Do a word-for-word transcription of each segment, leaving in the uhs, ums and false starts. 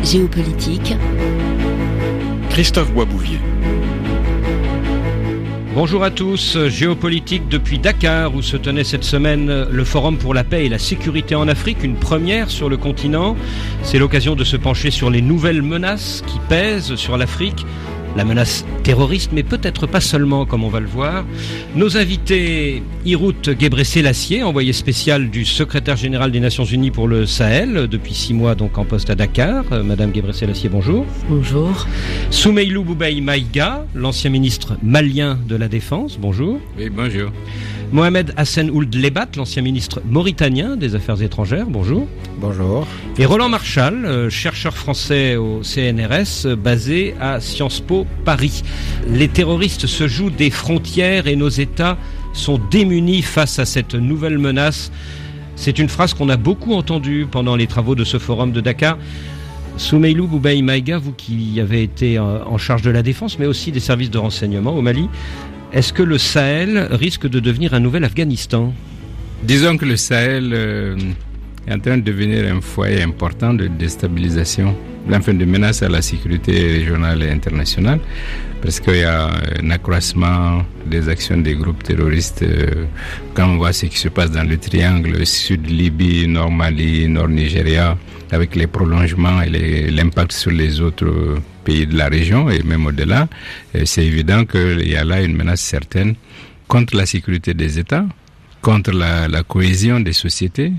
Géopolitique. Christophe Boisbouvier. Bonjour à tous, Géopolitique depuis Dakar où se tenait cette semaine le Forum pour la paix et la sécurité en Afrique, une première sur le continent. C'est l'occasion de se pencher sur les nouvelles menaces qui pèsent sur l'Afrique. La menace terroriste, mais peut-être pas seulement, comme on va le voir. Nos invités, Hirout Gebrselassie, envoyé spécial du secrétaire général des Nations Unies pour le Sahel, depuis six mois donc en poste à Dakar. Euh, Madame Gebrselassie, bonjour. Bonjour. Soumeylou Boubèye Maïga, l'ancien ministre malien de la Défense, bonjour. Oui, bonjour. Mohamed Hassan Ould Lebat, l'ancien ministre mauritanien des Affaires étrangères, bonjour. Bonjour. Et Roland Marchal, euh, chercheur français au C N R S, euh, basé à Sciences Po Paris. Les terroristes se jouent des frontières et nos États sont démunis face à cette nouvelle menace. C'est une phrase qu'on a beaucoup entendue pendant les travaux de ce forum de Dakar. Soumeylou Boubèye Maïga, vous qui avez été en charge de la défense, mais aussi des services de renseignement au Mali, est-ce que le Sahel risque de devenir un nouvel Afghanistan ? Disons que le Sahel euh, est en train de devenir un foyer important de déstabilisation, enfin de menace à la sécurité régionale et internationale, parce qu'il y a un accroissement des actions des groupes terroristes. Euh, quand on voit ce qui se passe dans le triangle Sud-Libye, Nord-Mali, Nord-Nigeria, avec les prolongements et les, l'impact sur les autres pays de la région et même au-delà, c'est évident qu'il y a là une menace certaine contre la sécurité des États, contre la, la cohésion des sociétés,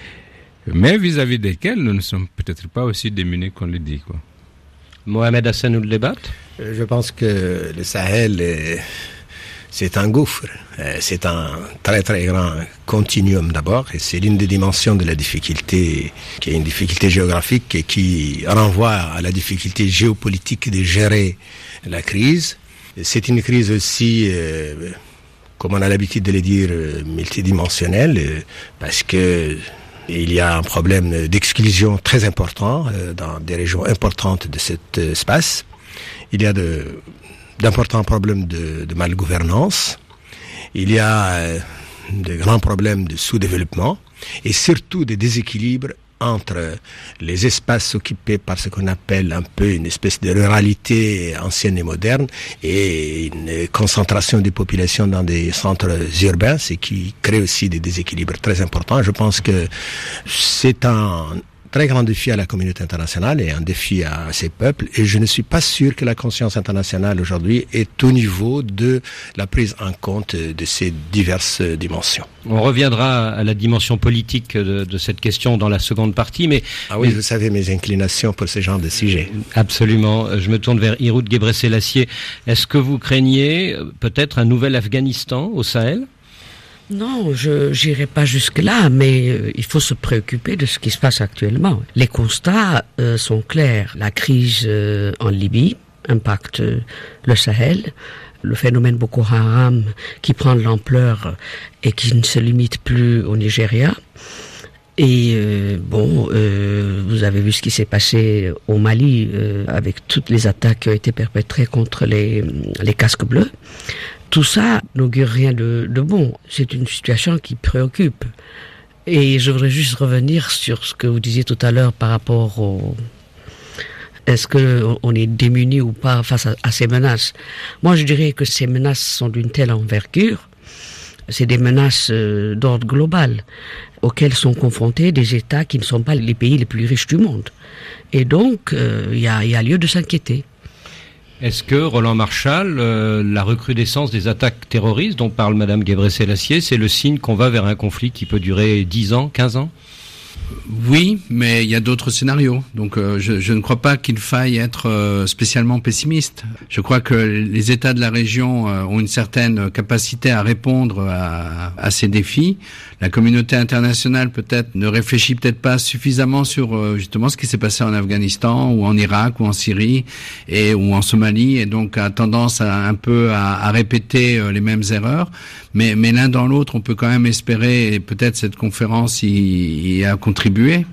mais vis-à-vis desquels nous ne sommes peut-être pas aussi démunis qu'on le dit, quoi. Mohamed Hassan Ould Lebat. Je pense que le Sahel, est, c'est un gouffre. C'est un très très grand continuum d'abord, et c'est l'une des dimensions de la difficulté, qui est une difficulté géographique et qui renvoie à la difficulté géopolitique de gérer la crise. C'est une crise aussi, euh, comme on a l'habitude de le dire, multidimensionnelle, euh, parce que il y a un problème d'exclusion très important euh, dans des régions importantes de cet espace. Il y a de, d'importants problèmes de, de malgouvernance. Il y a euh, de grands problèmes de sous-développement et surtout des déséquilibres entre les espaces occupés par ce qu'on appelle un peu une espèce de ruralité ancienne et moderne et une concentration des populations dans des centres urbains, ce qui crée aussi des déséquilibres très importants. Je pense que c'est un très grand défi à la communauté internationale et un défi à ces peuples, et je ne suis pas sûr que la conscience internationale aujourd'hui est au niveau de la prise en compte de ces diverses dimensions. On reviendra à la dimension politique de, de cette question dans la seconde partie, mais... Ah oui, mais... vous savez mes inclinations pour ce genre de sujet. Absolument. Je me tourne vers Hirout Gebrselassie. Est-ce que vous craignez peut-être un nouvel Afghanistan au Sahel ? Non, je n'irai pas jusque-là, mais euh, il faut se préoccuper de ce qui se passe actuellement. Les constats euh, sont clairs. La crise euh, en Libye impacte euh, le Sahel. Le phénomène Boko Haram qui prend de l'ampleur et qui ne se limite plus au Nigeria. Et euh, bon, euh, vous avez vu ce qui s'est passé au Mali euh, avec toutes les attaques qui ont été perpétrées contre les, les casques bleus. Tout ça n'augure rien de, de bon. C'est une situation qui préoccupe. Et je voudrais juste revenir sur ce que vous disiez tout à l'heure par rapport au... Est-ce qu'on est démuni ou pas face à, à ces menaces ? Moi, je dirais que ces menaces sont d'une telle envergure. C'est des menaces euh, d'ordre global auxquelles sont confrontés des États qui ne sont pas les pays les plus riches du monde. Et donc, il euh, y a, y a lieu de s'inquiéter. Est-ce que, Roland Marchal, euh, la recrudescence des attaques terroristes dont parle Madame Gebrselassie, c'est le signe qu'on va vers un conflit qui peut durer dix ans, quinze ans ? Oui, mais il y a d'autres scénarios. Donc euh, je, je ne crois pas qu'il faille être euh, spécialement pessimiste. Je crois que les États de la région euh, ont une certaine capacité à répondre à, à ces défis. La communauté internationale peut-être ne réfléchit peut-être pas suffisamment sur euh, justement ce qui s'est passé en Afghanistan ou en Irak ou en Syrie et ou en Somalie, et donc a tendance à, un peu à, à répéter euh, les mêmes erreurs. Mais, mais l'un dans l'autre, on peut quand même espérer, et peut-être cette conférence y, y a contribué,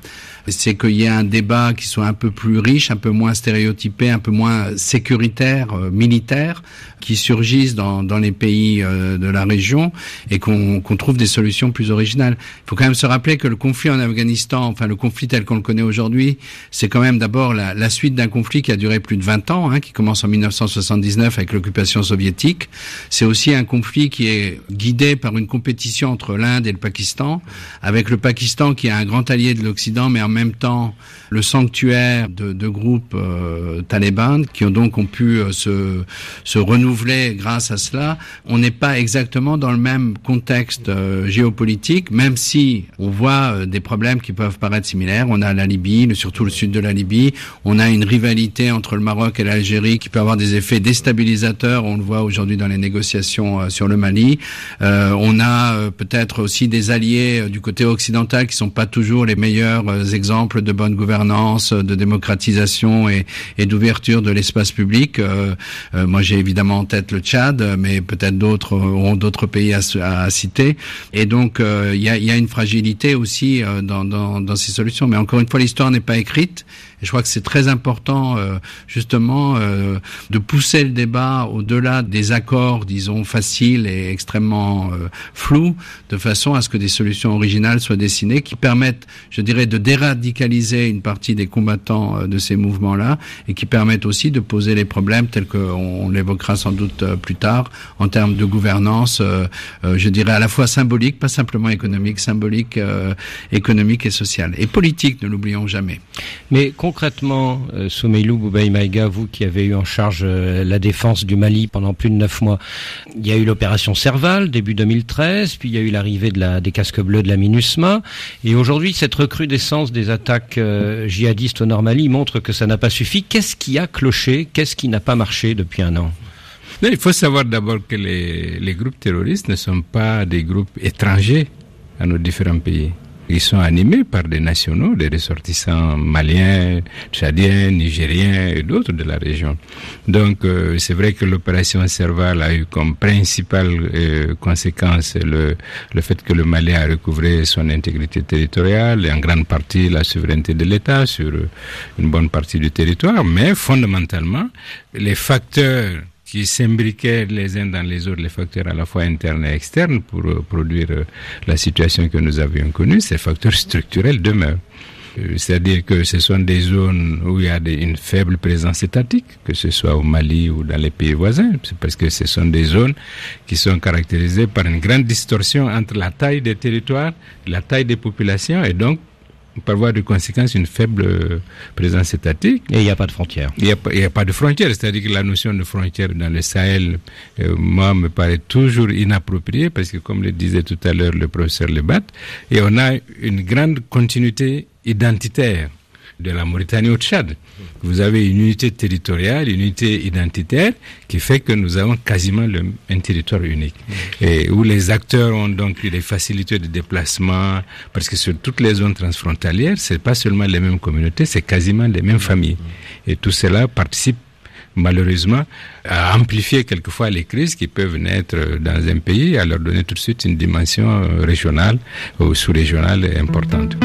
c'est qu'il y ait un débat qui soit un peu plus riche, un peu moins stéréotypé, un peu moins sécuritaire, euh, militaire, qui surgissent dans, dans les pays euh, de la région et qu'on, qu'on trouve des solutions plus originales. Il faut quand même se rappeler que le conflit en Afghanistan, enfin le conflit tel qu'on le connaît aujourd'hui, c'est quand même d'abord la, la suite d'un conflit qui a duré plus de vingt ans, hein, qui commence en mille neuf cent soixante-dix-neuf avec l'occupation soviétique. C'est aussi un conflit qui est guidé par une compétition entre l'Inde et le Pakistan, avec le Pakistan qui est un grand allié de l'Occident, mais en même temps le sanctuaire de, de groupes euh, talibans qui ont donc ont pu euh, se, se renouveler grâce à cela. On n'est pas exactement dans le même contexte euh, géopolitique, même si on voit euh, des problèmes qui peuvent paraître similaires. On a la Libye, le, surtout le sud de la Libye. On a une rivalité entre le Maroc et l'Algérie qui peut avoir des effets déstabilisateurs. On le voit aujourd'hui dans les négociations euh, sur le Mali. Euh, on a euh, peut-être aussi des alliés euh, du côté occidental qui sont pas toujours les meilleurs euh, exemples de bonne gouvernance, de démocratisation et, et d'ouverture de l'espace public. Euh, euh, moi, j'ai évidemment en tête le Tchad, mais peut-être d'autres auront d'autres pays à, à, à citer. Et donc, il euh, y, a, y a une fragilité aussi euh, dans, dans, dans ces solutions. Mais encore une fois, l'histoire n'est pas écrite. Et je crois que c'est très important, euh, justement, euh, de pousser le débat au-delà des accords, disons, faciles et extrêmement euh, flous, de façon à ce que des solutions originales soient dessinées, qui permettent, je dirais, de déradicaliser une partie des combattants euh, de ces mouvements-là, et qui permettent aussi de poser les problèmes tels qu'on on l'évoquera sans doute euh, plus tard, en termes de gouvernance, euh, euh, je dirais, à la fois symbolique, pas simplement économique, symbolique, euh, économique et sociale. Et politique, ne l'oublions jamais. Mais concrètement, euh, Soumeylou Boubaye Maïga, vous qui avez eu en charge euh, la défense du Mali pendant plus de neuf mois, il y a eu l'opération Serval, début deux mille treize, puis il y a eu l'arrivée de la, des casques bleus de la MINUSMA, et aujourd'hui, cette recrudescence des attaques euh, djihadistes au Nord Mali montre que ça n'a pas suffi. Qu'est-ce qui a cloché? Qu'est-ce qui n'a pas marché depuis un an? Non, il faut savoir d'abord que les, les groupes terroristes ne sont pas des groupes étrangers à nos différents pays. Ils sont animés par des nationaux, des ressortissants maliens, tchadiens, nigériens et d'autres de la région. Donc euh, c'est vrai que l'opération Serval a eu comme principale euh, conséquence le, le fait que le Mali a recouvré son intégrité territoriale et en grande partie la souveraineté de l'État sur une bonne partie du territoire. Mais fondamentalement, les facteurs qui s'imbriquaient les uns dans les autres, les facteurs à la fois internes et externes pour euh, produire euh, la situation que nous avions connue, ces facteurs structurels demeurent. Euh, c'est-à-dire que ce sont des zones où il y a des, une faible présence étatique, que ce soit au Mali ou dans les pays voisins, c'est parce que ce sont des zones qui sont caractérisées par une grande distorsion entre la taille des territoires, la taille des populations, et donc par voie de conséquence, une faible présence étatique. Et il n'y a pas de frontières. Il n'y a, a pas de frontières, c'est-à-dire que la notion de frontière dans le Sahel, euh, moi, me paraît toujours inappropriée, parce que, comme le disait tout à l'heure le professeur Lebat, et on a une grande continuité identitaire de la Mauritanie au Tchad. Vous avez une unité territoriale, une unité identitaire qui fait que nous avons quasiment le, un territoire unique. Et où les acteurs ont donc des facilités de déplacement, parce que sur toutes les zones transfrontalières, c'est pas seulement les mêmes communautés, c'est quasiment les mêmes familles. Et tout cela participe malheureusement à amplifier quelquefois les crises qui peuvent naître dans un pays, à leur donner tout de suite une dimension régionale ou sous-régionale importante.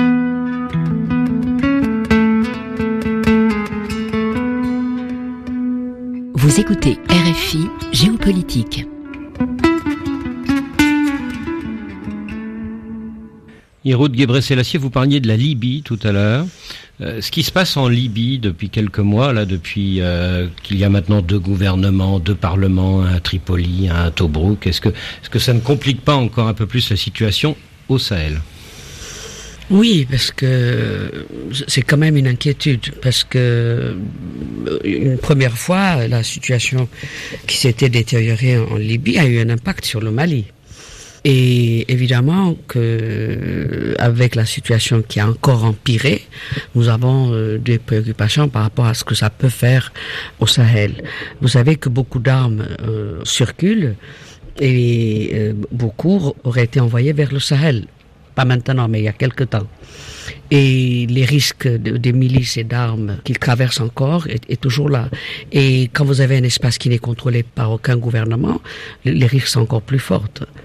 Vous écoutez R F I Géopolitique. Yeroud Gebrselassie, vous parliez de la Libye tout à l'heure. Euh, ce qui se passe en Libye depuis quelques mois, là, depuis euh, qu'il y a maintenant deux gouvernements, deux parlements, un à Tripoli, un à Tobrouk, est-ce que, est-ce que ça ne complique pas encore un peu plus la situation au Sahel ? Oui, parce que c'est quand même une inquiétude, parce que une première fois, la situation qui s'était détériorée en Libye a eu un impact sur le Mali. Et évidemment que avec la situation qui a encore empiré, nous avons euh, des préoccupations par rapport à ce que ça peut faire au Sahel. Vous savez que beaucoup d'armes euh, circulent et euh, beaucoup auraient été envoyés vers le Sahel. Pas maintenant, mais il y a quelque temps. Et les risques de, des milices et d'armes qu'ils traversent encore est, est toujours là. Et quand vous avez un espace qui n'est contrôlé par aucun gouvernement, les risques sont encore plus forts.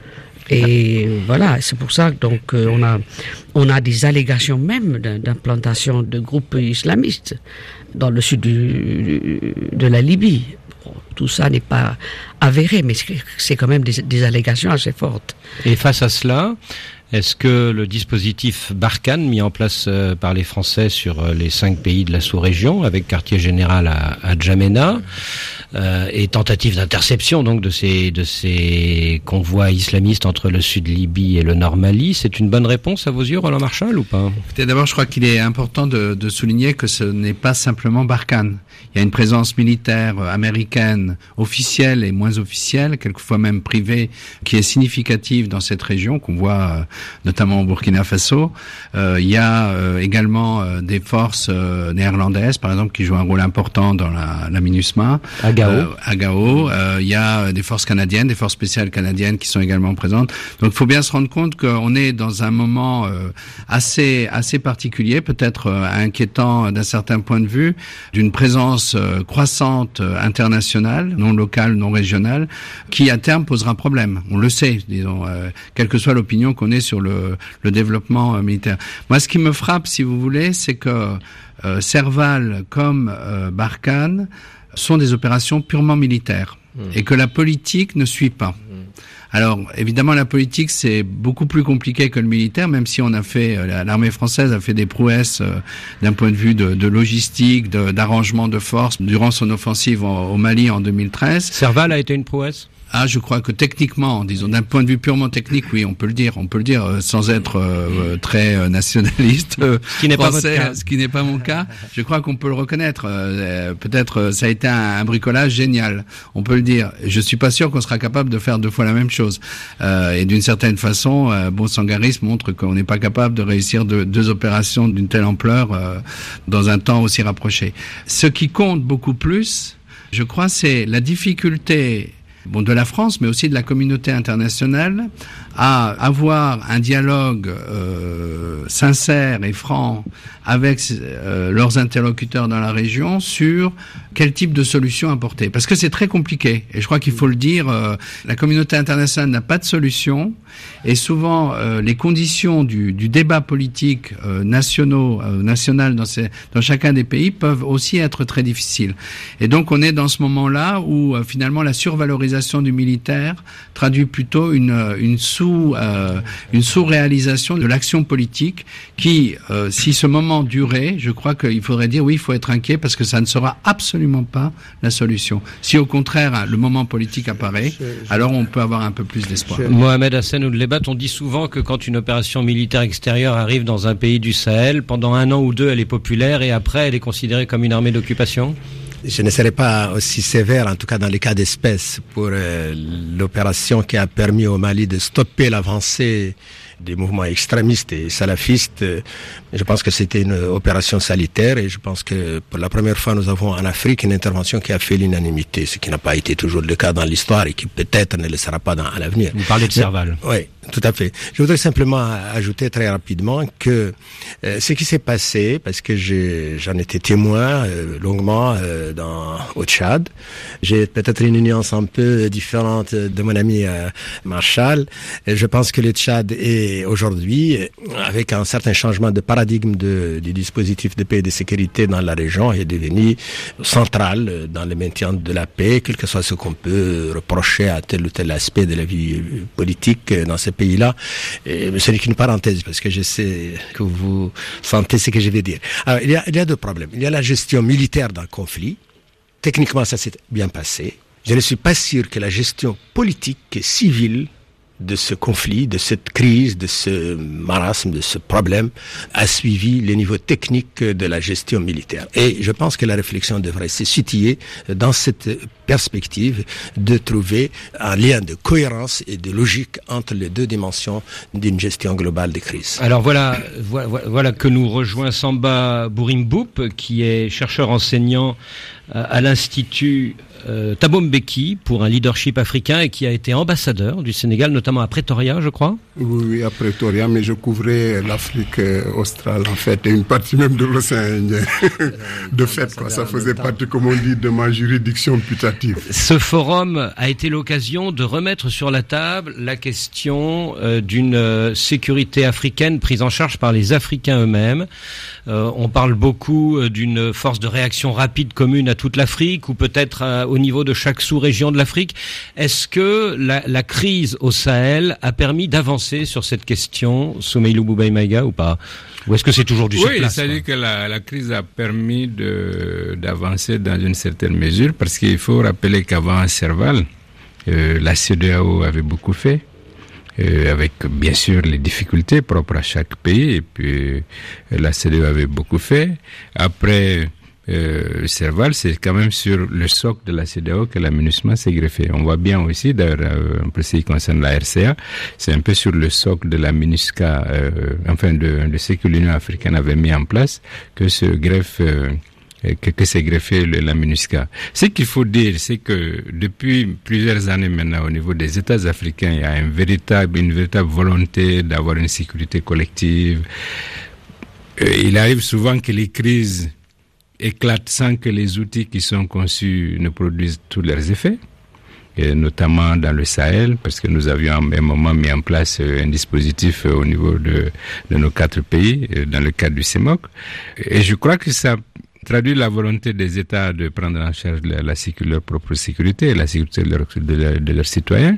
Et voilà, c'est pour ça que donc euh, on a on a des allégations même d'implantation de groupes islamistes dans le sud du, de la Libye. Bon, tout ça n'est pas avéré, mais c'est quand même des, des allégations assez fortes. Et face à cela, est-ce que le dispositif Barkhane mis en place euh, par les Français sur euh, les cinq pays de la sous-région, avec quartier général à, à N'Djamena, euh, et tentative d'interception donc de ces de ces convois islamistes entre le sud Libye et le nord Mali, c'est une bonne réponse à vos yeux, Roland Marchal, ou pas? Peut-être d'abord, je crois qu'il est important de, de souligner que ce n'est pas simplement Barkhane. Il y a une présence militaire américaine officielle et moins officielle, quelquefois même privée, qui est significative dans cette région, qu'on voit euh, notamment au Burkina Faso. Euh, il y a euh, également euh, des forces euh, néerlandaises, par exemple, qui jouent un rôle important dans la, la MINUSMA. À Gao. Euh, à Gao. Euh, il y a des forces canadiennes, des forces spéciales canadiennes qui sont également présentes. Donc, il faut bien se rendre compte qu'on est dans un moment euh, assez assez particulier, peut-être euh, inquiétant d'un certain point de vue, d'une présence euh, croissante euh, internationale, non locale, non régionale, qui à terme posera problème. On le sait, disons, euh, quelle que soit l'opinion qu'on ait sur le, le développement euh, militaire. Moi, ce qui me frappe, si vous voulez, c'est que euh, Serval comme euh, Barkhane sont des opérations purement militaires mmh. et que la politique ne suit pas. Mmh. Alors, évidemment, la politique, c'est beaucoup plus compliqué que le militaire, même si on a fait, euh, l'armée française a fait des prouesses euh, d'un point de vue de, de logistique, de, d'arrangement de forces durant son offensive en, au Mali en deux mille treize. Serval a été une prouesse? Ah, je crois que techniquement, disons, d'un point de vue purement technique, oui, on peut le dire, on peut le dire euh, sans être euh, très euh, nationaliste. Euh, ce qui n'est pas votre cas. Ce qui n'est pas mon cas. Je crois qu'on peut le reconnaître. Euh, peut-être, euh, ça a été un, un bricolage génial. On peut le dire. Je suis pas sûr qu'on sera capable de faire deux fois la même chose. Euh, et d'une certaine façon, euh, bon, Sangaris montre qu'on n'est pas capable de réussir deux, deux opérations d'une telle ampleur euh, dans un temps aussi rapproché. Ce qui compte beaucoup plus, je crois, c'est la difficulté bon, de la France, mais aussi de la communauté internationale, à avoir un dialogue euh, sincère et franc avec euh, leurs interlocuteurs dans la région sur quel type de solution apporter. Parce que c'est très compliqué, et je crois qu'il faut le dire, euh, la communauté internationale n'a pas de solution, et souvent euh, les conditions du, du débat politique euh, nationaux, euh, national dans, ces, dans chacun des pays peuvent aussi être très difficiles. Et donc on est dans ce moment-là où euh, finalement la survalorisation du militaire traduit plutôt une, une sous, euh, une sous-réalisation de l'action politique qui, euh, si ce moment durait, je crois qu'il faudrait dire oui, il faut être inquiet parce que ça ne sera absolument pas la solution. Si au contraire le moment politique apparaît, je, je, alors on peut avoir un peu plus d'espoir. Je... Mohamed Hassen Oudlebat, on dit souvent que quand une opération militaire extérieure arrive dans un pays du Sahel, pendant un an ou deux elle est populaire et après elle est considérée comme une armée d'occupation? Je ne serai pas aussi sévère, en tout cas dans les cas d'espèce, pour euh, l'opération qui a permis au Mali de stopper l'avancée des mouvements extrémistes et salafistes. Je pense que c'était une opération salutaire et je pense que pour la première fois nous avons en Afrique une intervention qui a fait l'unanimité, ce qui n'a pas été toujours le cas dans l'histoire et qui peut-être ne le sera pas dans, à l'avenir. Vous parlez de Serval. Oui, tout à fait. Je voudrais simplement ajouter très rapidement que euh, ce qui s'est passé, parce que j'ai, j'en étais témoin euh, longuement euh, dans, au Tchad, j'ai peut-être une nuance un peu différente de mon ami euh, Marshall. Et je pense que le Tchad est aujourd'hui, avec un certain changement de paradigme de, du dispositif de paix et de sécurité dans la région, est devenu central dans le maintien de la paix, quel que soit ce qu'on peut reprocher à tel ou tel aspect de la vie politique dans ce pays-là. Et ce n'est qu'une parenthèse, parce que je sais que vous sentez ce que je vais dire. Alors, il y a, il y a deux problèmes. Il y a la gestion militaire d'un conflit. Techniquement, ça s'est bien passé. Je ne suis pas sûr que la gestion politique et civile de ce conflit, de cette crise, de ce marasme, de ce problème, a suivi les niveaux techniques de la gestion militaire. Et je pense que la réflexion devrait se situer dans cette perspective de trouver un lien de cohérence et de logique entre les deux dimensions d'une gestion globale des crises. Alors voilà, voilà, voilà que nous rejoint Samba Bourimboup, qui est chercheur enseignant à l'Institut euh, Thabo Mbeki pour un leadership africain et qui a été ambassadeur du Sénégal, notamment notamment à Pretoria, je crois. Oui, oui, à Pretoria, mais je couvrais l'Afrique australe, en fait, et une partie même de l'océan Indien. De fait, quoi, ça faisait partie, comme on dit, de ma juridiction putative. Ce forum a été l'occasion de remettre sur la table la question euh, d'une euh, sécurité africaine prise en charge par les Africains eux-mêmes. Euh, on parle beaucoup euh, d'une force de réaction rapide commune à toute l'Afrique, ou peut-être euh, au niveau de chaque sous-région de l'Afrique. Est-ce que la, la crise au Sahel a permis d'avancer sur cette question, Soumeilou Boubèye Maïga, ou pas? Ou est-ce que c'est toujours du sur place? Oui, c'est-à-dire que la, la crise a permis de, d'avancer dans une certaine mesure, parce qu'il faut rappeler qu'avant Serval, euh, la C E D A O avait beaucoup fait. Euh, avec bien sûr les difficultés propres à chaque pays, et puis euh, la C E D A O avait beaucoup fait. Après euh, Serval, c'est quand même sur le socle de la C E D A O que la MINUSMA s'est greffée. On voit bien aussi, d'ailleurs, euh, en ce qui concerne la R C A, c'est un peu sur le socle de la MINUSCA, euh, enfin de, de ce que l'Union africaine avait mis en place, que se greffe euh, que, que s'est greffé le, la MINUSCA. Ce qu'il faut dire, c'est que depuis plusieurs années maintenant, au niveau des États africains, il y a un véritable, une véritable volonté d'avoir une sécurité collective. Euh, il arrive souvent que les crises éclatent sans que les outils qui sont conçus ne produisent tous leurs effets, et notamment dans le Sahel, parce que nous avions à un moment mis en place un dispositif au niveau de, de nos quatre pays, dans le cadre du C E M O C. Et je crois que ça traduit la volonté des États de prendre en charge la, la sécurité, leur propre sécurité et la sécurité de, leur, de, leur, de leurs citoyens.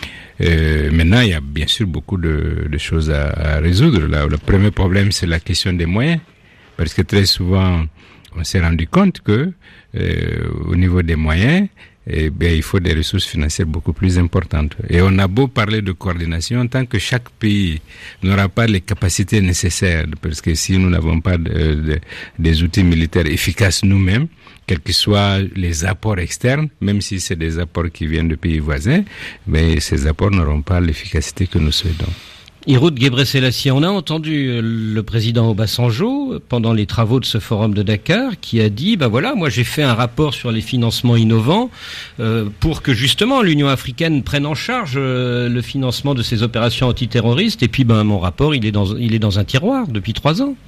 Euh, maintenant, il y a bien sûr beaucoup de, de choses à, à résoudre. Là, le premier problème, c'est la question des moyens, parce que très souvent, on s'est rendu compte que euh, au niveau des moyens, eh bien, il faut des ressources financières beaucoup plus importantes. Et on a beau parler de coordination, tant que chaque pays n'aura pas les capacités nécessaires, parce que si nous n'avons pas de, de, des outils militaires efficaces nous-mêmes, quels que soient les apports externes, même si c'est des apports qui viennent de pays voisins, mais ces apports n'auront pas l'efficacité que nous souhaitons. Hirout Gebrselassie, on a entendu le président Obasanjo pendant les travaux de ce forum de Dakar qui a dit, ben voilà, moi j'ai fait un rapport sur les financements innovants euh, pour que justement l'Union africaine prenne en charge euh, le financement de ces opérations antiterroristes, et puis ben mon rapport il est dans, il est dans un tiroir depuis trois ans.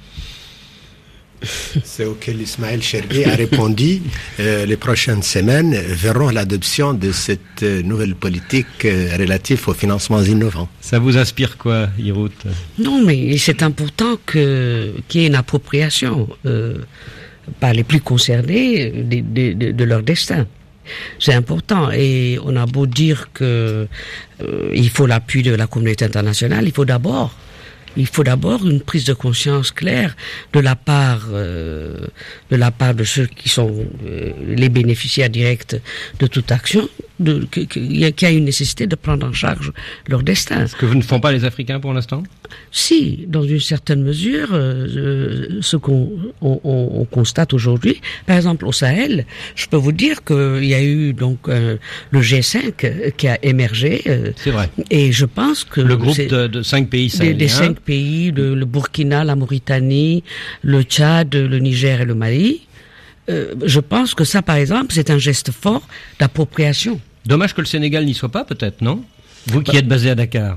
C'est auquel Ismaël Cherbi a répondu. Euh, les prochaines semaines verront l'adoption de cette euh, nouvelle politique euh, relative aux financements innovants. Ça vous inspire quoi, Hirout? Non, mais c'est important que, qu'il y ait une appropriation euh, par les plus concernés de, de, de, de leur destin. C'est important, et on a beau dire que euh, il faut l'appui de la communauté internationale, il faut d'abord Il faut d'abord une prise de conscience claire de la part euh, de la part de ceux qui sont euh, les bénéficiaires directs de toute action, de, que, que, qu'il y a une nécessité de prendre en charge leur destin. Ce que ne font pas les Africains pour l'instant? Si, dans une certaine mesure, euh, ce qu'on on, on constate aujourd'hui, par exemple au Sahel, je peux vous dire qu'il y a eu donc euh, le G cinq qui a émergé. Euh, C'est vrai. Et je pense que le groupe de, de cinq pays sahéliens. Des, des cinq pays, le, le Burkina, la Mauritanie, le Tchad, le Niger et le Mali. Euh, je pense que ça, par exemple, c'est un geste fort d'appropriation. Dommage que le Sénégal n'y soit pas, peut-être, non? Vous qui bah. êtes basé à Dakar.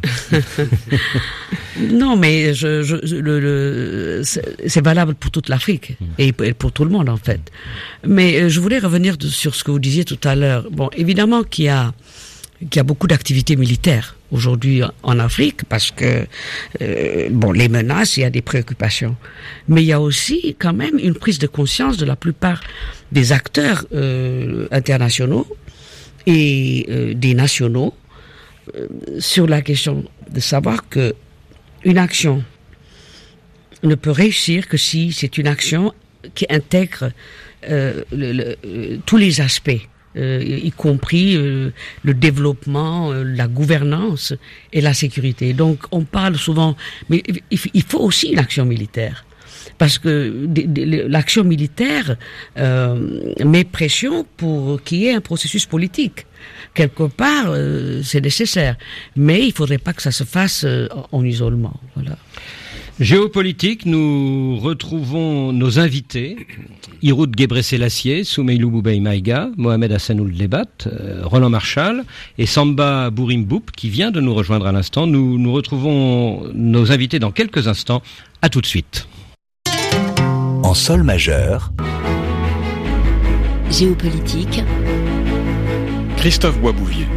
Non, mais je, je, le, le, c'est valable pour toute l'Afrique et pour tout le monde, en fait. Mais je voulais revenir de, sur ce que vous disiez tout à l'heure. Bon, évidemment qu'il y a, qu'il y a beaucoup d'activités militaires aujourd'hui en Afrique, parce que euh, bon, les menaces, il y a des préoccupations, mais il y a aussi quand même une prise de conscience de la plupart des acteurs euh, internationaux et euh, des nationaux euh, sur la question de savoir que une action ne peut réussir que si c'est une action qui intègre euh, le, le, tous les aspects. Euh, y compris euh, le développement, euh, la gouvernance et la sécurité. Donc on parle souvent, mais il faut aussi une action militaire, parce que de, de, l'action militaire euh, met pression pour qu'il y ait un processus politique. Quelque part, euh, c'est nécessaire, mais il faudrait pas que ça se fasse euh, en isolement. Voilà. Géopolitique, nous retrouvons nos invités, Hirout Gebrselassie, Soumeylou Boubèye Maïga, Mohamed Hassan Ould Lebat, euh, Roland Marchal et Samba Bourim Boub qui vient de nous rejoindre à l'instant. Nous, nous retrouvons nos invités dans quelques instants. À tout de suite. En sol majeur, Géopolitique, Christophe Boisbouvier.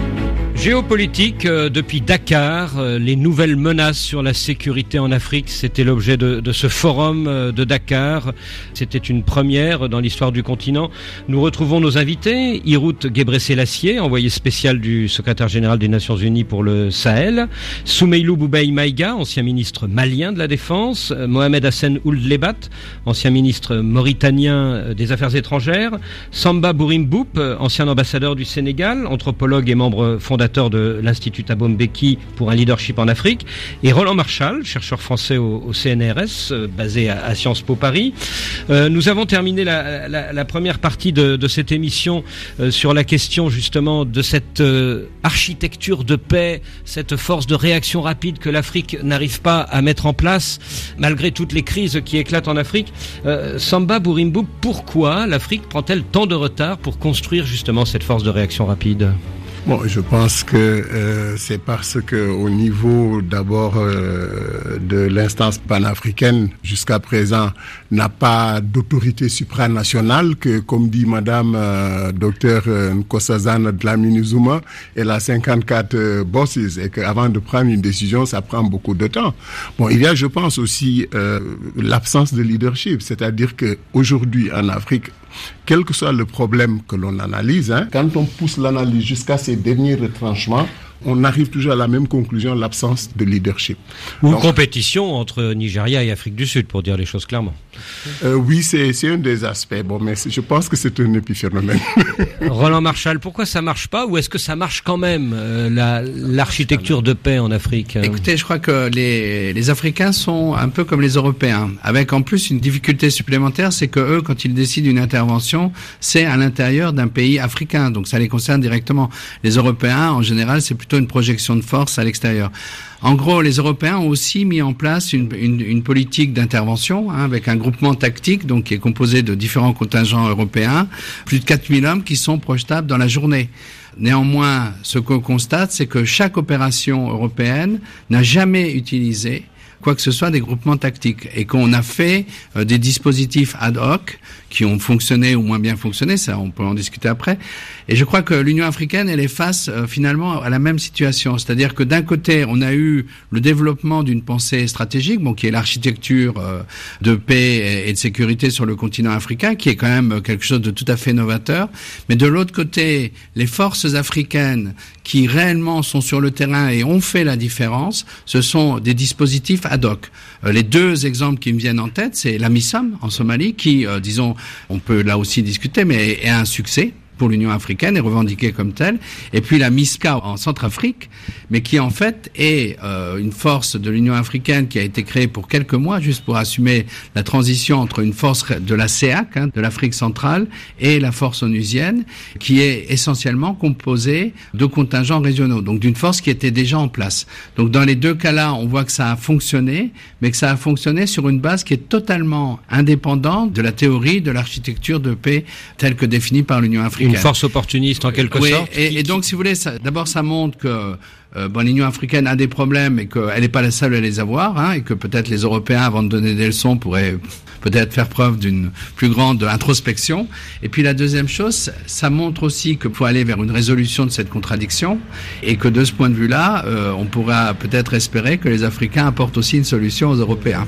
Géopolitique, euh, depuis Dakar, euh, les nouvelles menaces sur la sécurité en Afrique, c'était l'objet de, de ce forum euh, de Dakar. C'était une première dans l'histoire du continent. Nous retrouvons nos invités, Hirout Gebrselassie, envoyé spécial du secrétaire général des Nations Unies pour le Sahel, Soumeylou Boubèye Maïga, ancien ministre malien de la Défense, euh, Mohamed Hassan Ould Lebat, ancien ministre mauritanien des Affaires étrangères, Samba Bourim Boub, euh, ancien ambassadeur du Sénégal, anthropologue et membre fondateur de l'Institut Thabo Mbeki pour un leadership en Afrique, et Roland Marchal, chercheur français au, au C N R S, euh, basé à, à Sciences Po Paris. Euh, nous avons terminé la, la, la première partie de, de cette émission euh, sur la question justement de cette euh, architecture de paix, cette force de réaction rapide que l'Afrique n'arrive pas à mettre en place malgré toutes les crises qui éclatent en Afrique. Euh, Samba Bourim Boub, pourquoi l'Afrique prend-elle tant de retard pour construire justement cette force de réaction rapide ? Bon, je pense que euh, c'est parce que au niveau d'abord euh, de l'instance panafricaine jusqu'à présent n'a pas d'autorité supranationale que, comme dit Madame euh, Docteur Nkosazana Dlamini Zuma, elle a cinquante-quatre euh, bosses et qu'avant de prendre une décision, ça prend beaucoup de temps. Bon, il y a, je pense aussi euh, l'absence de leadership, c'est-à-dire que aujourd'hui en Afrique, quel que soit le problème que l'on analyse, hein, quand on pousse l'analyse jusqu'à ces derniers retranchements, on arrive toujours à la même conclusion, l'absence de leadership. Ou Donc, compétition entre Nigeria et Afrique du Sud, pour dire les choses clairement. Euh, oui, c'est, c'est un des aspects. Bon, mais je pense que c'est un épiphénomène. Roland Marchal, pourquoi ça marche pas, ou est-ce que ça marche quand même, euh, la, l'architecture de paix en Afrique ? Écoutez, je crois que les, les Africains sont un peu comme les Européens, avec en plus une difficulté supplémentaire, c'est que eux, quand ils décident une intervention, c'est à l'intérieur d'un pays africain, donc ça les concerne directement. Les Européens, en général, c'est plutôt une projection de force à l'extérieur. En gros, les Européens ont aussi mis en place une, une, une politique d'intervention, hein, avec un groupement tactique, donc qui est composé de différents contingents européens, plus de quatre mille hommes qui sont projetables dans la journée. Néanmoins, ce qu'on constate, c'est que chaque opération européenne n'a jamais utilisé quoi que ce soit des groupements tactiques, et qu'on a fait euh, des dispositifs ad hoc qui ont fonctionné ou moins bien fonctionné, ça on peut en discuter après. Et je crois que l'Union africaine, elle est face euh, finalement à la même situation, c'est-à-dire que d'un côté, on a eu le développement d'une pensée stratégique, bon, qui est l'architecture euh, de paix et de sécurité sur le continent africain, qui est quand même quelque chose de tout à fait novateur, mais de l'autre côté, les forces africaines qui réellement sont sur le terrain et ont fait la différence, ce sont des dispositifs ad hoc. Euh, les deux exemples qui me viennent en tête, c'est la MISOM en Somalie, qui, euh, disons, on peut là aussi discuter, mais est un succès pour l'Union africaine et revendiquée comme telle, et puis la MISCA en Centrafrique, mais qui en fait est euh, une force de l'Union africaine qui a été créée pour quelques mois, juste pour assumer la transition entre une force de la C E A C, hein, de l'Afrique centrale, et la force onusienne, qui est essentiellement composée de contingents régionaux, donc d'une force qui était déjà en place. Donc dans les deux cas-là, on voit que ça a fonctionné, mais que ça a fonctionné sur une base qui est totalement indépendante de la théorie de l'architecture de paix telle que définie par l'Union africaine. Une force opportuniste en quelque oui, sorte. Et, et donc, si vous voulez, ça, d'abord, ça montre que euh, bon, l'Union africaine a des problèmes et qu'elle n'est pas la seule à les avoir, hein, et que peut-être les Européens, avant de donner des leçons, pourraient peut-être faire preuve d'une plus grande introspection. Et puis la deuxième chose, ça montre aussi qu'il faut aller vers une résolution de cette contradiction, et que de ce point de vue-là, euh, on pourra peut-être espérer que les Africains apportent aussi une solution aux Européens.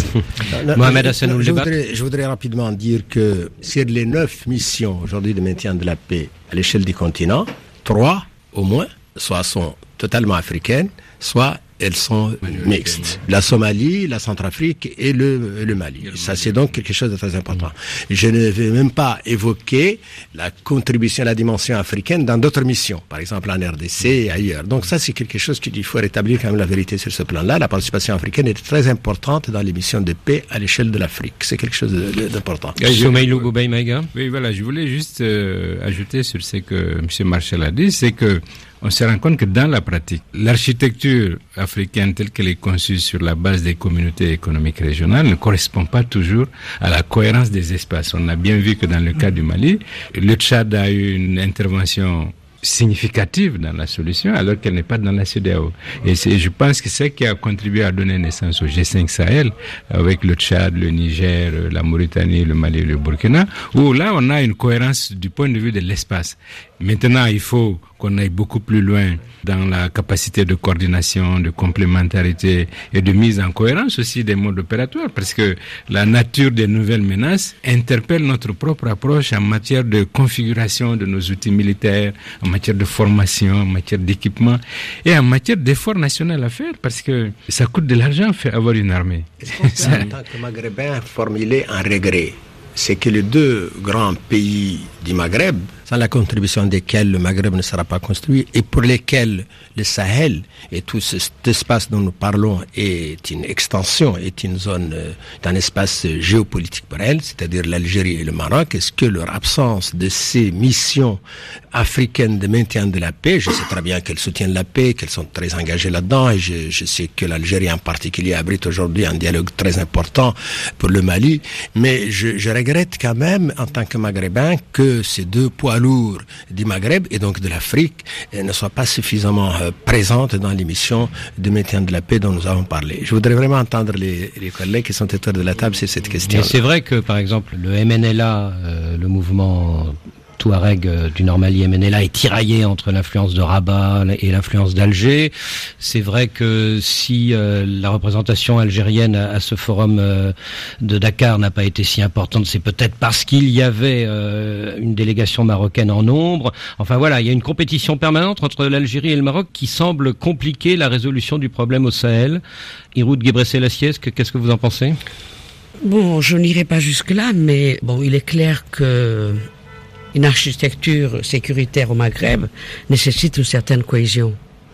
Mohamed Hassan Ould Lebat. Je voudrais, je voudrais rapidement dire que sur les neuf missions aujourd'hui de maintien de la paix à l'échelle du continent, trois au moins, soit sont totalement africaines, soit elles sont mixtes. La Somalie, la Centrafrique et le, le Mali. Ça, c'est donc quelque chose de très important. Je ne vais même pas évoquer la contribution, la dimension africaine dans d'autres missions, par exemple en R D C et ailleurs. Donc ça, c'est quelque chose qu'il faut rétablir quand même la vérité sur ce plan-là. La participation africaine est très importante dans les missions de paix à l'échelle de l'Afrique. C'est quelque chose d'important. Soumeylou Boubèye Maïga. Oui, voilà, je voulais juste euh, ajouter sur ce que M. Marchal a dit, c'est que on se rend compte que dans la pratique, l'architecture africaine telle qu'elle est conçue sur la base des communautés économiques régionales ne correspond pas toujours à la cohérence des espaces. On a bien vu que dans le cas du Mali, le Tchad a eu une intervention significative dans la solution alors qu'elle n'est pas dans la C E D E A O. Et c'est, je pense que c'est ce qui a contribué à donner naissance au G cinq Sahel avec le Tchad, le Niger, la Mauritanie, le Mali et le Burkina, où là on a une cohérence du point de vue de l'espace. Maintenant, il faut qu'on aille beaucoup plus loin dans la capacité de coordination, de complémentarité et de mise en cohérence aussi des modes opératoires, parce que la nature des nouvelles menaces interpelle notre propre approche en matière de configuration de nos outils militaires, en matière de formation, en matière d'équipement et en matière d'effort national à faire, parce que ça coûte de l'argent faire avoir une armée. Est-ce qu'on peut, en tant que Maghrébin, formuler un regret? C'est que les deux grands pays du Maghreb, sans la contribution desquels le Maghreb ne sera pas construit, et pour lesquels le Sahel et tout cet espace dont nous parlons est une extension, est une zone, euh, d'un espace géopolitique pour elles, c'est-à-dire l'Algérie et le Maroc. Est-ce que leur absence de ces missions africaines de maintien de la paix, je sais très bien qu'elles soutiennent la paix, qu'elles sont très engagées là-dedans, et je, je sais que l'Algérie en particulier abrite aujourd'hui un dialogue très important pour le Mali, mais je, je regrette quand même, en tant que Maghrébin, que ces deux poids lourds du Maghreb et donc de l'Afrique ne soient pas suffisamment euh, présentes dans les missions de maintien de la paix dont nous avons parlé. Je voudrais vraiment entendre les, les collègues qui sont autour de la table sur cette question. Et c'est vrai que, par exemple, le M N L A, euh, le mouvement Touareg du Nord Mali, M N L A, est tiraillé entre l'influence de Rabat et l'influence d'Alger. C'est vrai que si euh, la représentation algérienne à, à ce forum euh, de Dakar n'a pas été si importante, c'est peut-être parce qu'il y avait euh, une délégation marocaine en nombre. Enfin voilà, il y a une compétition permanente entre l'Algérie et le Maroc qui semble compliquer la résolution du problème au Sahel. Hiroud Gebrselassie, qu'est-ce que vous en pensez? Bon, je n'irai pas jusque-là, mais bon, il est clair que une architecture sécuritaire au Maghreb nécessite une certaine cohésion.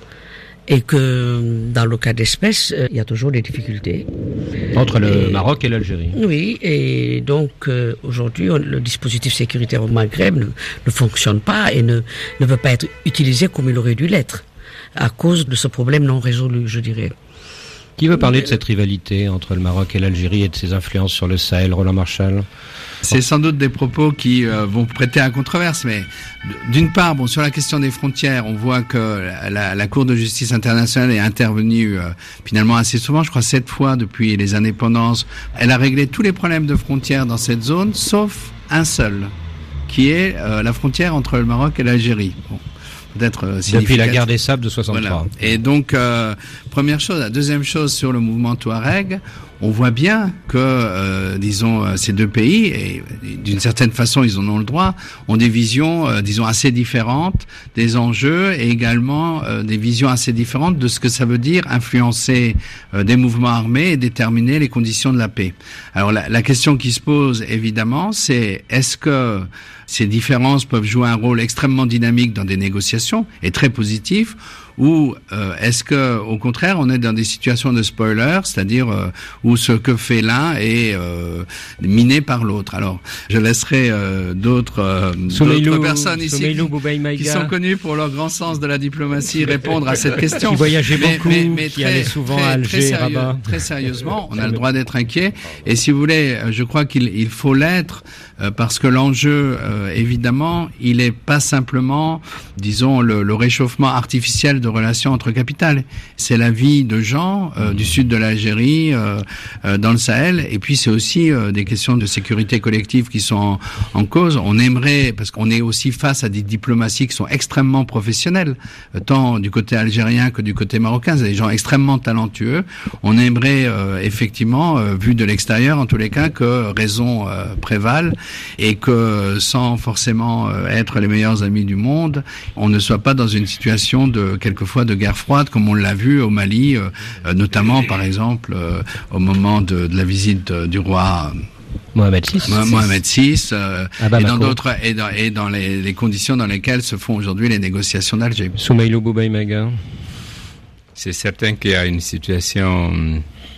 Et que, dans le cas d'espèce, il y a toujours des difficultés. Entre le et, Maroc et l'Algérie. Oui, et donc, euh, aujourd'hui, on, le dispositif sécuritaire au Maghreb ne, ne fonctionne pas et ne, ne peut pas être utilisé comme il aurait dû l'être, à cause de ce problème non résolu, je dirais. Qui veut parler de cette rivalité entre le Maroc et l'Algérie et de ses influences sur le Sahel, Roland Marchal? C'est sans doute des propos qui euh, vont prêter à controverse, mais d'une part, bon, sur la question des frontières, on voit que la, la Cour de justice internationale est intervenue euh, finalement assez souvent, je crois sept fois depuis les indépendances. Elle a réglé tous les problèmes de frontières dans cette zone, sauf un seul, qui est euh, la frontière entre le Maroc et l'Algérie. Bon. D'être euh, depuis la guerre des sables de soixante-trois. Voilà. Et donc, euh, première chose. La deuxième chose sur le mouvement Touareg, on voit bien que, euh, disons, euh, ces deux pays, et, et d'une certaine façon, ils en ont le droit, ont des visions, euh, disons, assez différentes des enjeux et également euh, des visions assez différentes de ce que ça veut dire influencer euh, des mouvements armés et déterminer les conditions de la paix. Alors, la, la question qui se pose, évidemment, c'est est-ce que ces différences peuvent jouer un rôle extrêmement dynamique dans des négociations et très positif, ou euh, est-ce que, au contraire, on est dans des situations de spoiler, c'est-à-dire euh, où ce que fait l'un est euh, miné par l'autre. Alors, je laisserai euh, d'autres, euh, d'autres personnes ici qui, qui sont connues pour leur grand sens de la diplomatie répondre à cette question. Qui voyageait beaucoup, mais, mais, mais qui très, allait souvent très, à Alger, très, sérieux, Rabat. Très sérieusement, on a le droit d'être inquiet. Et si vous voulez, je crois qu'il il faut l'être euh, parce que l'enjeu, euh, évidemment, il est pas simplement, disons, le, le réchauffement artificiel de relations entre capitales. C'est la vie de gens euh, du sud de l'Algérie, euh, euh, dans le Sahel, et puis c'est aussi euh, des questions de sécurité collective qui sont en, en cause. On aimerait, parce qu'on est aussi face à des diplomaties qui sont extrêmement professionnelles, euh, tant du côté algérien que du côté marocain, c'est des gens extrêmement talentueux. On aimerait euh, effectivement, euh, vu de l'extérieur en tous les cas, que raison euh, prévale et que sans forcément euh, être les meilleurs amis du monde, on ne soit pas dans une situation de quelquefois de guerre froide comme on l'a vu au Mali, euh, euh, notamment par exemple euh, au moment de, de la visite euh, du roi Mohamed six. Mohamed six, euh, ah bah, et dans d'autres et dans, et dans les, les conditions dans lesquelles se font aujourd'hui les négociations d'Alger. Soumaïlou Boubaïmaga. C'est certain qu'il y a une situation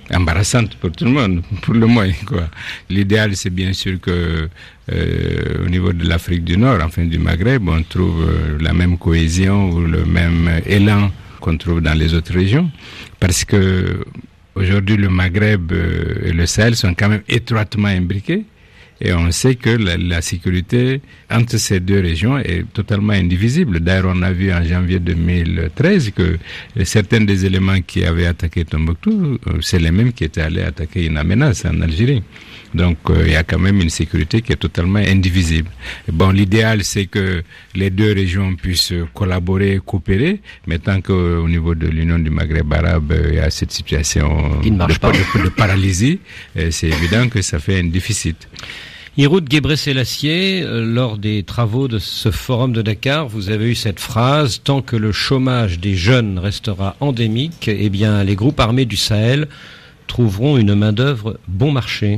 embarrassante pour tout le monde, pour le moins, quoi. L'idéal, c'est bien sûr que euh, au niveau de l'Afrique du Nord, enfin du Maghreb, on trouve euh, la même cohésion ou le même élan qu'on trouve dans les autres régions, parce que aujourd'hui le Maghreb euh, et le Sahel sont quand même étroitement imbriqués. Et on sait que la, la sécurité entre ces deux régions est totalement indivisible. D'ailleurs, on a vu en janvier deux mille treize que certains des éléments qui avaient attaqué Tombouctou, c'est les mêmes qui étaient allés attaquer In Amenas en Algérie. Donc, euh, il y a quand même une sécurité qui est totalement indivisible. Bon, l'idéal, c'est que les deux régions puissent collaborer, coopérer, mais tant qu'au niveau de l'Union du Maghreb arabe, il y a cette situation de, de, de paralysie, c'est évident que ça fait un déficit. Hiroud Gebrselassie, euh, lors des travaux de ce forum de Dakar, vous avez eu cette phrase: tant que le chômage des jeunes restera endémique, eh bien, les groupes armés du Sahel trouveront une main-d'œuvre bon marché.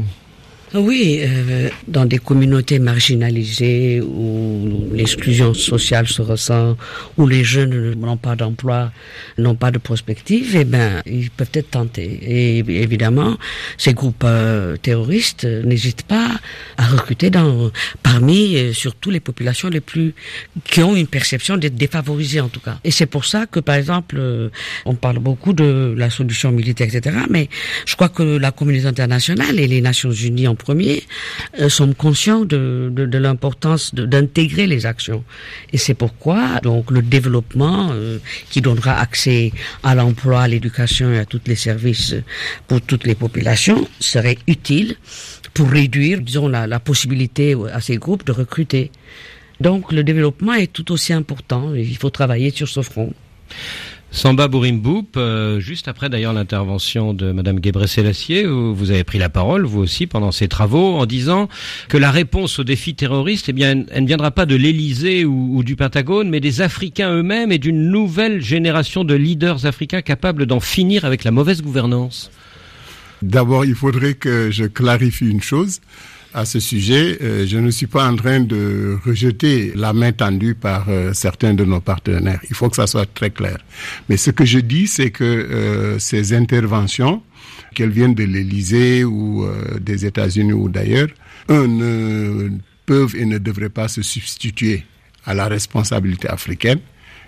Oui, euh, dans des communautés marginalisées où l'exclusion sociale se ressent, où les jeunes n'ont pas d'emploi, n'ont pas de prospective, eh ben, ils peuvent être tentés. Et évidemment, ces groupes euh, terroristes euh, n'hésitent pas à recruter dans, parmi euh, surtout les populations les plus, qui ont une perception d'être défavorisées en tout cas. Et c'est pour ça que, par exemple, euh, on parle beaucoup de la solution militaire, et cetera. Mais je crois que la communauté internationale et les Nations Unies en premier euh, sont conscients de, de, de l'importance de, d'intégrer les actions. Et c'est pourquoi donc le développement euh, qui donnera accès à l'emploi, à l'éducation et à tous les services pour toutes les populations serait utile pour réduire, disons, la, la possibilité à ces groupes de recruter. Donc le développement est tout aussi important. Il faut travailler sur ce front. Samba Bourimboup, euh, juste après d'ailleurs l'intervention de Madame Gebrselassie, vous avez pris la parole, vous aussi, pendant ces travaux, en disant que la réponse aux défis terroristes, eh bien, elle ne viendra pas de l'Élysée ou, ou du Pentagone, mais des Africains eux-mêmes et d'une nouvelle génération de leaders africains capables d'en finir avec la mauvaise gouvernance. D'abord, il faudrait que je clarifie une chose. À ce sujet, euh, je ne suis pas en train de rejeter la main tendue par euh, certains de nos partenaires. Il faut que ça soit très clair. Mais ce que je dis, c'est que euh, ces interventions, qu'elles viennent de l'Élysée ou euh, des États-Unis ou d'ailleurs, un, ne peuvent et ne devraient pas se substituer à la responsabilité africaine,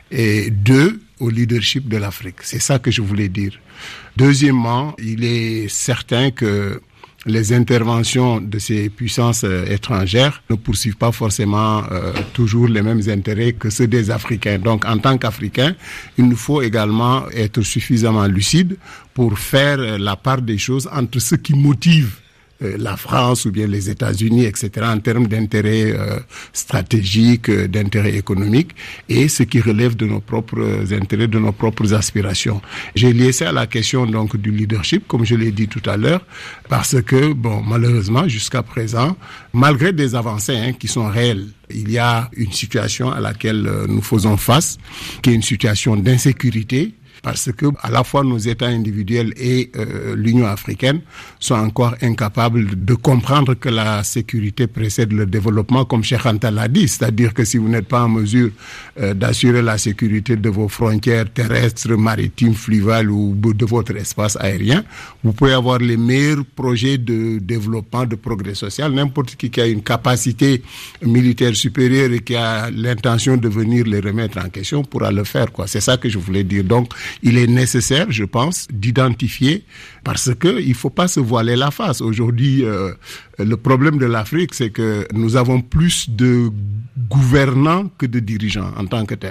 et deux, au leadership de l'Afrique. C'est ça que je voulais dire. Deuxièmement, il est certain que les interventions de ces puissances euh, étrangères ne poursuivent pas forcément euh, toujours les mêmes intérêts que ceux des Africains. Donc, en tant qu'Africains, il nous faut également être suffisamment lucides pour faire euh, la part des choses entre ce qui motive euh, la France ou bien les États-Unis, et cetera, en termes d'intérêts euh, stratégiques, euh, d'intérêts économiques, et ce qui relève de nos propres intérêts, de nos propres aspirations. J'ai lié ça à la question donc du leadership, comme je l'ai dit tout à l'heure, parce que, bon, malheureusement, jusqu'à présent, malgré des avancées hein, qui sont réelles, il y a une situation à laquelle euh, nous faisons face, qui est une situation d'insécurité, parce que à la fois nos États individuels et euh, l'Union africaine sont encore incapables de comprendre que la sécurité précède le développement, comme Cheikh Anta l'a dit, c'est-à-dire que si vous n'êtes pas en mesure euh, d'assurer la sécurité de vos frontières terrestres, maritimes, fluviales ou de votre espace aérien, vous pouvez avoir les meilleurs projets de développement, de progrès social. N'importe qui qui a une capacité militaire supérieure et qui a l'intention de venir les remettre en question pourra le faire, quoi. C'est ça que je voulais dire. Donc, il est nécessaire, je pense, d'identifier, parce que il faut pas se voiler la face. Aujourd'hui, euh, le problème de l'Afrique, c'est que nous avons plus de gouvernants que de dirigeants en tant que tels.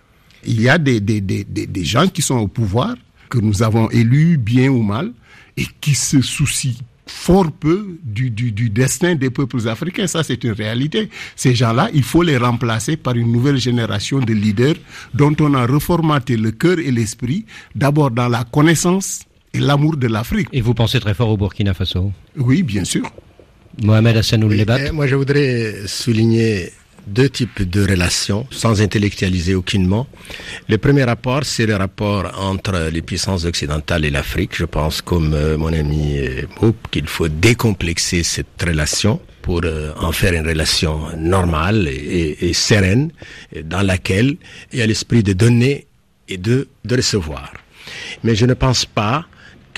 Il y a des, des, des, des, des gens qui sont au pouvoir, que nous avons élus bien ou mal, et qui se soucient fort peu du, du, du destin des peuples africains. Ça, c'est une réalité. Ces gens-là, il faut les remplacer par une nouvelle génération de leaders dont on a reformaté le cœur et l'esprit, d'abord dans la connaissance et l'amour de l'Afrique. Et vous pensez très fort au Burkina Faso? Oui, bien sûr. Mohamed Hassanoul Lebat. Oui, moi, je voudrais souligner deux types de relations, sans intellectualiser aucunement. Le premier rapport, c'est le rapport entre les puissances occidentales et l'Afrique. Je pense, comme euh, mon ami Boub, qu'il faut décomplexer cette relation pour euh, en faire une relation normale et, et, et sereine, dans laquelle il y a l'esprit de donner et de, de recevoir. Mais je ne pense pas que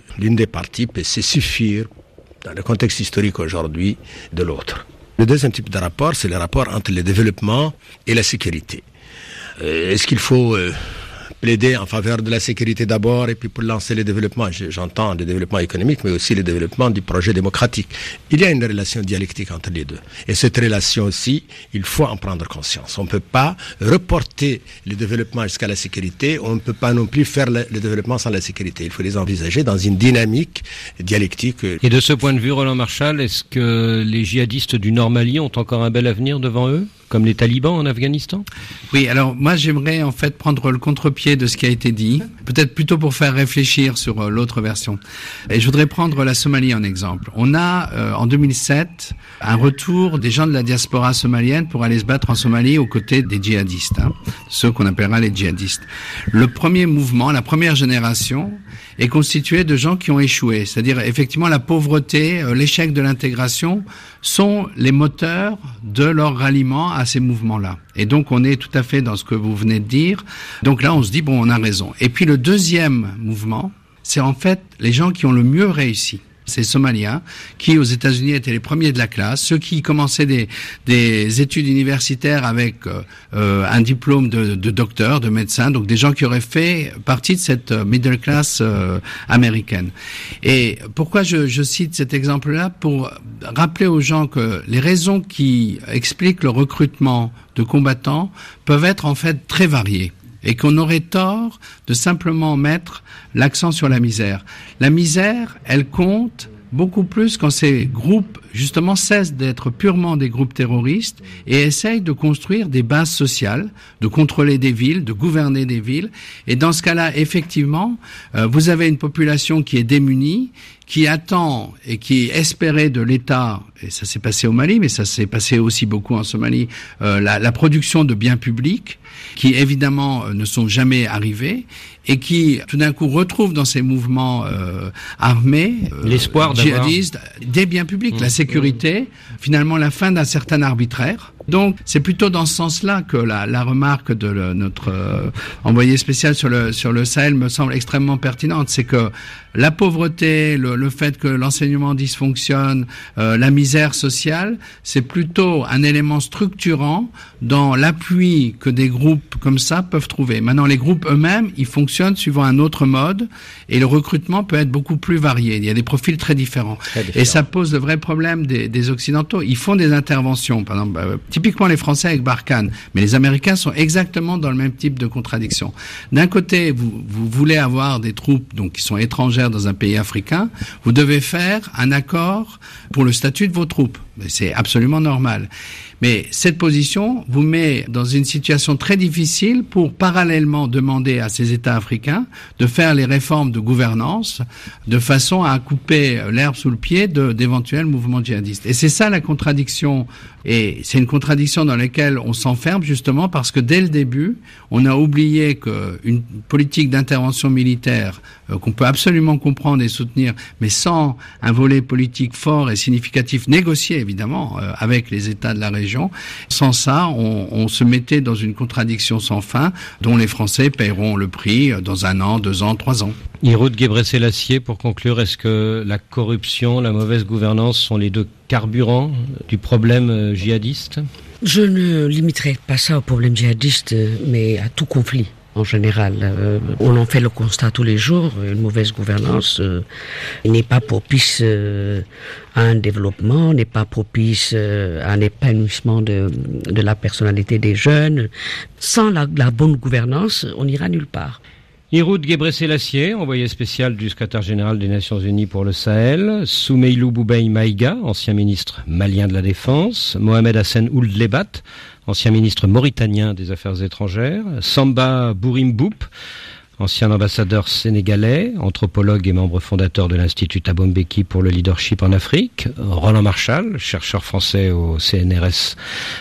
l'une des parties peut se suffire, dans le contexte historique aujourd'hui, de l'autre. Le deuxième type de rapport, c'est le rapport entre le développement et la sécurité. Euh, est-ce qu'il faut euh, plaider en faveur de la sécurité d'abord et puis pour lancer le développement, j'entends le développement économique, mais aussi le développement du projet démocratique. Il y a une relation dialectique entre les deux. Et cette relation aussi, il faut en prendre conscience. On ne peut pas reporter le développement jusqu'à la sécurité, on ne peut pas non plus faire le, le développement sans la sécurité. Il faut les envisager dans une dynamique dialectique. Et de ce point de vue, Roland Marchal, est-ce que les djihadistes du Nord Mali ont encore un bel avenir devant eux, comme les talibans en Afghanistan? Oui, alors moi j'aimerais en fait prendre le contre-pied de ce qui a été dit, peut-être plutôt pour faire réfléchir sur euh, l'autre version. Et je voudrais prendre la Somalie en exemple. On a euh, en deux mille sept un retour des gens de la diaspora somalienne pour aller se battre en Somalie aux côtés des djihadistes, hein, ceux qu'on appellera les djihadistes. Le premier mouvement, la première génération, est constitué de gens qui ont échoué, c'est-à-dire effectivement la pauvreté, euh, l'échec de l'intégration sont les moteurs de leur ralliement à ces mouvements-là. Et donc on est tout à fait dans ce que vous venez de dire. Donc là on se dit bon, on a raison. Et puis le deuxième mouvement, c'est en fait les gens qui ont le mieux réussi. Ces Somaliens qui aux États-Unis étaient les premiers de la classe, ceux qui commençaient des, des études universitaires avec euh, un diplôme de, de docteur, de médecin, donc des gens qui auraient fait partie de cette middle class euh, américaine. Et pourquoi je, je cite cet exemple-là? Pour rappeler aux gens que les raisons qui expliquent le recrutement de combattants peuvent être en fait très variées. Et qu'on aurait tort de simplement mettre l'accent sur la misère. La misère, elle compte beaucoup plus quand ces groupes, justement, cessent d'être purement des groupes terroristes et essayent de construire des bases sociales, de contrôler des villes, de gouverner des villes. Et dans ce cas-là, effectivement, euh, vous avez une population qui est démunie, qui attend et qui espérait de l'État, et ça s'est passé au Mali, mais ça s'est passé aussi beaucoup en Somalie, euh, la, la production de biens publics, qui évidemment euh, ne sont jamais arrivés, et qui tout d'un coup retrouvent dans ces mouvements euh, armés, euh, l'espoir djihadistes, des biens publics, mmh. la sécurité, finalement la fin d'un certain arbitraire. Donc c'est plutôt dans ce sens-là que la, la remarque de le, notre euh, envoyé spécial sur le sur le Sahel me semble extrêmement pertinente. C'est que la pauvreté, le, le fait que l'enseignement dysfonctionne, euh, la misère sociale, c'est plutôt un élément structurant dans l'appui que des groupes comme ça peuvent trouver. Maintenant, les groupes eux-mêmes, ils fonctionnent suivant un autre mode et le recrutement peut être beaucoup plus varié. Il y a des profils très différents. Très différents. Et ça pose le vrai problème des, des Occidentaux. Ils font des interventions, par exemple, euh, typiquement les Français avec Barkhane, mais les Américains sont exactement dans le même type de contradiction. D'un côté, vous, vous voulez avoir des troupes donc qui sont étrangères dans un pays africain, vous devez faire un accord pour le statut de vos troupes. C'est absolument normal. Mais cette position vous met dans une situation très difficile pour parallèlement demander à ces États africains de faire les réformes de gouvernance de façon à couper l'herbe sous le pied de, d'éventuels mouvements djihadistes. Et c'est ça la contradiction. Et c'est une contradiction dans laquelle on s'enferme justement parce que dès le début, on a oublié qu'une politique d'intervention militaire euh, qu'on peut absolument comprendre et soutenir, mais sans un volet politique fort et significatif négocié évidemment euh, avec les États de la région, sans ça, on, on se mettait dans une contradiction sans fin dont les Français paieront le prix dans un an, deux ans, trois ans. Hirut Gebrselassie, pour conclure, est-ce que la corruption, la mauvaise gouvernance sont les deux carburants du problème djihadiste? Je ne limiterai pas ça au problème djihadiste, mais à tout conflit. En général, euh, on en fait le constat tous les jours. Une mauvaise gouvernance euh, n'est pas propice euh, à un développement, n'est pas propice euh, à un épanouissement de, de la personnalité des jeunes. Sans la, la bonne gouvernance, on n'ira nulle part. Hirut Gebrselassie, envoyé spécial du secrétaire général des Nations Unies pour le Sahel, Soumeilou Boubei Maïga, ancien ministre malien de la Défense, Mohamed Hassen Ould Lebat, ancien ministre mauritanien des Affaires étrangères, Samba Bourim Boub, ancien ambassadeur sénégalais, anthropologue et membre fondateur de l'Institut Thabo Mbeki pour le leadership en Afrique, Roland Marchal, chercheur français au C N R S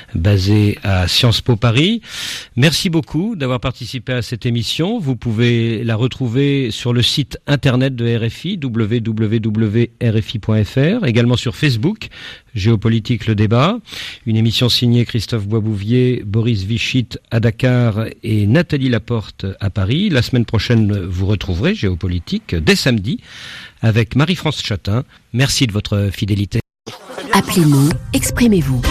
basé à Sciences Po Paris. Merci beaucoup d'avoir participé à cette émission. Vous pouvez la retrouver sur le site internet de R F I, w w w point r f i point f r, également sur Facebook. Géopolitique, le débat. Une émission signée Christophe Boisbouvier, Boris Vichit à Dakar et Nathalie Laporte à Paris. La semaine prochaine, vous retrouverez Géopolitique dès samedi avec Marie-France Chatin. Merci de votre fidélité. Appelez-nous, exprimez-vous.